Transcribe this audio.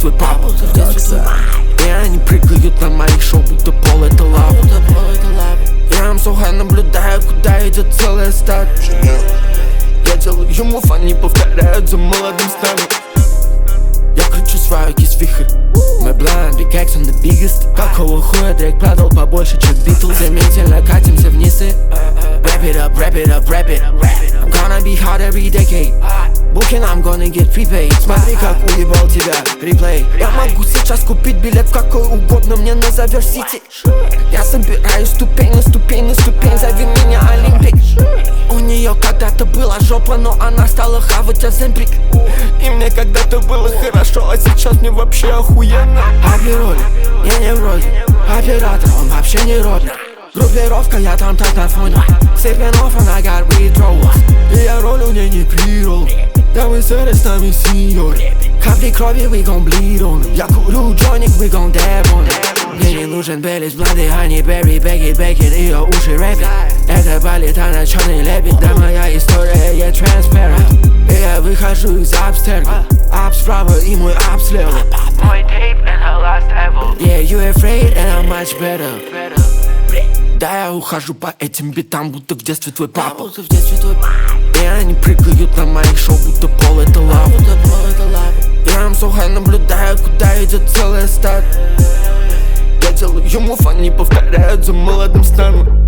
твой папа, и они прыгают на моих шоу, будто пол это лава. Я am so high, наблюдаю, куда идет целая стадия. Я делаю мув, они повторяют за молодым станом. Я кручу свою кисть вихрь. My blind, big X, I'm the biggest. Какого хуя Дрейк продал побольше, чем Битлз? Стремительно катимся вниз и wrap it up, wrap it up, wrap it. I'm gonna be hot every decade. Booking, I'm gonna get prepaid. Смотри, как уебал тебя, реплей. Я могу сейчас купить билет в какой угодно, мне назовешь сити. Я собираюсь ступень на ступень на ступень, зови меня Олимпик. У нее когда-то была жопа, но она стала хавать Оземпик. И мне когда-то было хорошо, а сейчас мне вообще охуенно. Аби-роли, я не вроде оператор, он вообще не родный. Группировка, я там так на фоне. Sipping off and I got withdrawals. И я роль у ней не прирол. Да вы сэре с нами, сеньор. Капли крови, we gon' bleed on them. Я курю джойник, we gon' dab on them. Мне не нужен Беллис, бланды, Хани, Берри, Бекки, Беккет, ее уши рэпит. Это балет, она черный лепит. Да моя история, я transparent. И я выхожу из апстерга. Ап справа и мой ап слева. Мой tape and her last ever. Yeah, you afraid and I'm much better. Да, я ухожу по этим битам, будто в детстве твой папа. И они прыгают на моих шоу, будто пол это лава. Я am so high, наблюдаю, куда идет целая стадия. Я делаю мув, они повторяют за молодым станом.